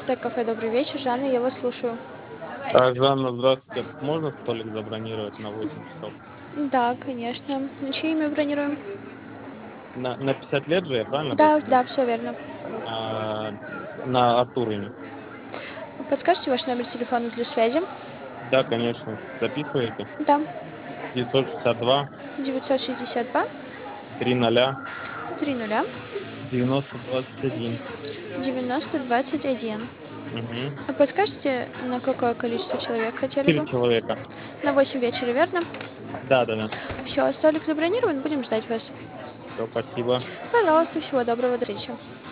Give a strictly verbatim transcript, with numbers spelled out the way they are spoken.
Азиатское кафе, добрый вечер. Жанна, я вас слушаю. А, Жанна, здравствуйте. Можно столик забронировать на восемь часов? Да, конечно. На чье имя бронируем? На, на пятьдесят лет же, я правильно Да, точно? да, все верно. А, на Артур имя. Подскажите ваш номер телефона для связи? Да, конечно. Записываете? Да. девятьсот шестьдесят два девятьсот шестьдесят два три нуля три нуля девяносто двадцать один. девяносто двадцать один. Угу. А подскажете, на какое количество человек хотели Четыре бы? человека. На восемь вечера, верно? Да, да, да. Все, столик забронирован, будем ждать вас. Все, спасибо. Пожалуйста, всего доброго, до встречи.